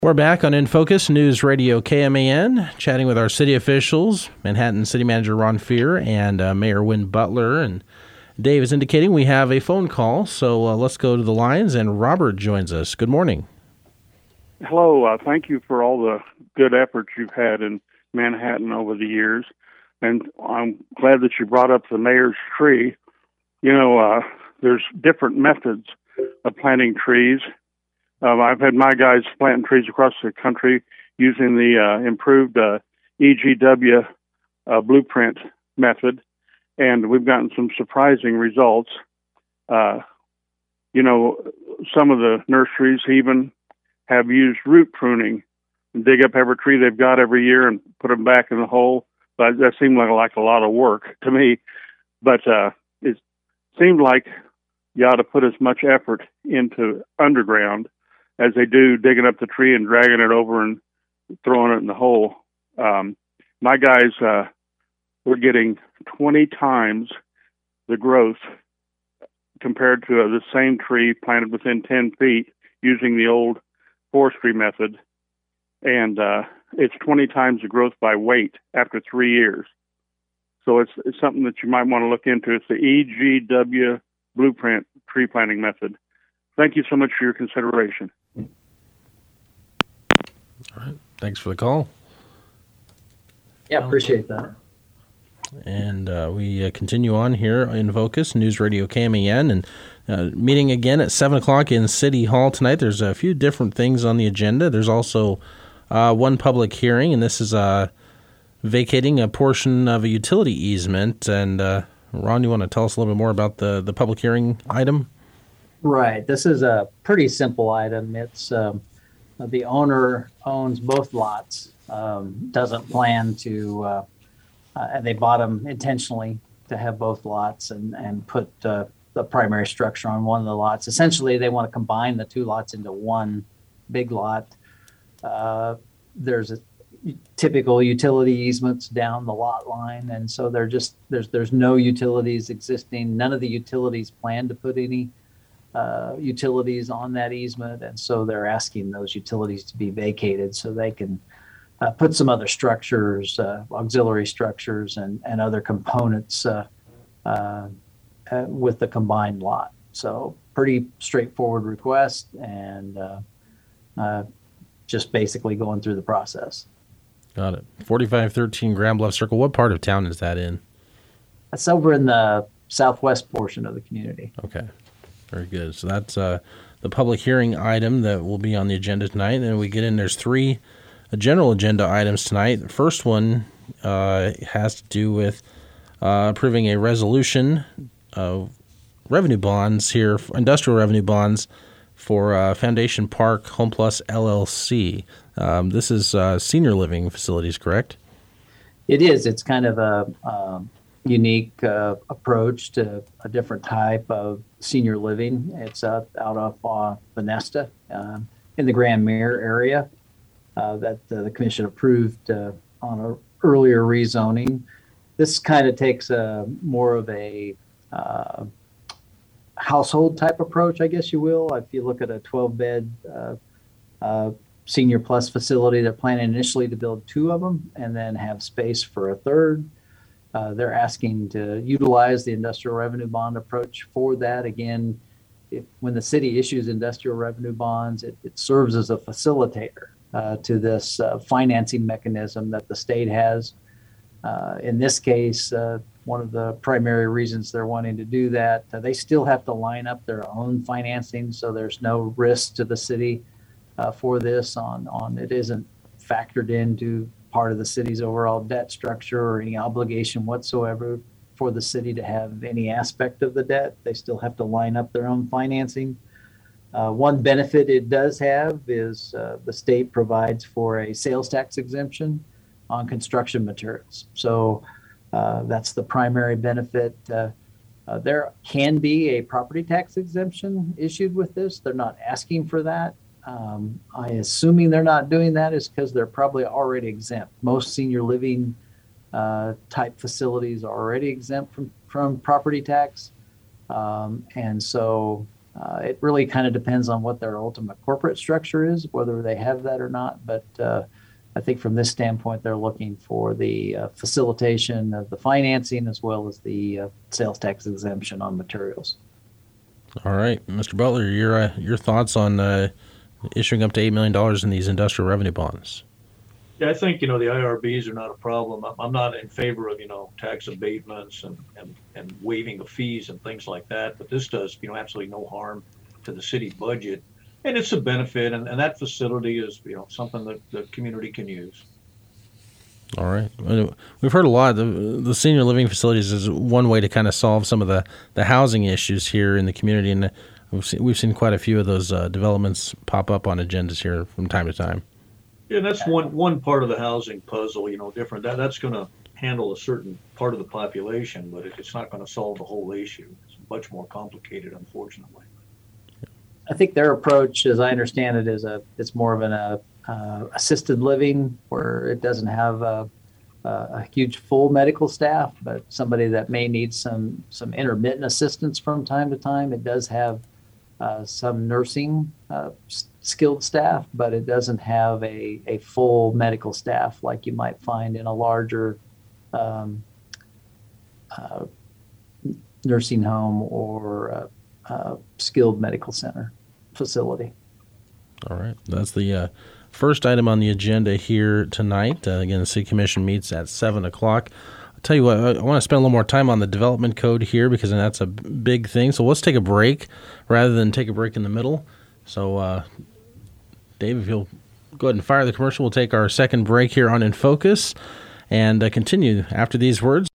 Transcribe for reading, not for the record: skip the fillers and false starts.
We're back on In Focus News Radio KMAN, chatting with our city officials, Manhattan City Manager Ron Fear and Mayor Wynn Butler. And Dave is indicating we have a phone call, so let's go to the lines. And Robert joins us. Good morning. Hello. Thank you for all the good efforts you've had in Manhattan over the years. And I'm glad that you brought up the mayor's tree. You know, there's different methods of planting trees. I've had my guys planting trees across the country using the improved EGW blueprint method, and we've gotten some surprising results. You know, some of the nurseries even have used root pruning and dig up every tree they've got every year and put them back in the hole. But that seemed like a lot of work to me. But it seemed like you ought to put as much effort into underground as they do digging up the tree and dragging it over and throwing it in the hole. My guys were getting 20 times the growth compared to the same tree planted within 10 feet using the old forestry method. And it's 20 times the growth by weight after 3 years. So it's something that you might want to look into. It's the EGW blueprint tree planting method. Thank you so much for your consideration. All right. Thanks for the call. Yeah, appreciate that. And we continue on here in Focus News Radio KMAN, and meeting again at 7 o'clock in City Hall tonight. There's a few different things on the agenda. There's also one public hearing, and this is vacating a portion of a utility easement. And Ron, you want to tell us a little bit more about the public hearing item? Right. This is a pretty simple item. It's the owner owns both lots, doesn't plan to, and they bought them intentionally to have both lots and put the primary structure on one of the lots. Essentially, they want to combine the two lots into one big lot. There's typical utility easements down the lot line, and so there's no utilities existing. None of the utilities plan to put any utilities on that easement, and so they're asking those utilities to be vacated so they can put some other structures, auxiliary structures, and other components with the combined lot. So pretty straightforward request, and just basically going through the process. Got it. 4513 Grand Bluff Circle. What part of town is that in? That's over in the southwest portion of the community. Okay. Very good. So that's the public hearing item that will be on the agenda tonight. And then we get in, there's three general agenda items tonight. The first one has to do with approving a resolution of revenue bonds here, industrial revenue bonds for Foundation Park Home Plus LLC. This is senior living facilities, correct? It is. It's kind of a unique approach to a different type of senior living. It's out of Bonesta in the Grand Mirror area that the commission approved on an earlier rezoning. This kind of takes more of a household type approach, I guess you will. If you look at a 12-bed Senior Plus facility, they're planning initially to build two of them and then have space for a third. They're asking to utilize the industrial revenue bond approach for that. Again, when the city issues industrial revenue bonds, it serves as a facilitator to this financing mechanism that the state has. In this case, one of the primary reasons they're wanting to do that, they still have to line up their own financing, so there's no risk to the city for this on it isn't factored into part of the city's overall debt structure or any obligation whatsoever for the city to have any aspect of the debt. They still have to line up their own financing. One benefit it does have is the state provides for a sales tax exemption on construction materials. So that's the primary benefit. There can be a property tax exemption issued with this. They're not asking for that. I assuming they're not doing that is because they're probably already exempt. Most senior living type facilities are already exempt from property tax. And so It really kind of depends on what their ultimate corporate structure is, whether they have that or not. But I think from this standpoint, they're looking for the facilitation of the financing as well as the sales tax exemption on materials. All right, Mr. Butler, your thoughts on issuing up to $8 million in these industrial revenue bonds? Yeah, I think, the IRBs are not a problem. I'm not in favor of, tax abatements and waiving of fees and things like that. But this does, absolutely no harm to the city budget. And it's a benefit. And that facility is, something that the community can use. All right. We've heard a lot. The senior living facilities is one way to kind of solve some of the housing issues here in the community. And we've seen quite a few of those developments pop up on agendas here from time to time. Yeah, that's one part of the housing puzzle, different. That's going to handle a certain part of the population, but it's not going to solve the whole issue. It's much more complicated, unfortunately. I think their approach, as I understand it, is it's more of an assisted living where it doesn't have a huge full medical staff, but somebody that may need some intermittent assistance from time to time. It does have some nursing skilled staff, but it doesn't have a full medical staff like you might find in a larger nursing home or skilled medical center facility. All right. That's the first item on the agenda here tonight. Again, the City Commission meets at 7 o'clock. I'll tell you what, I want to spend a little more time on the development code here because that's a big thing. So let's take a break rather than take a break in the middle. So, Dave, if you'll go ahead and fire the commercial, we'll take our second break here on In Focus and continue after these words.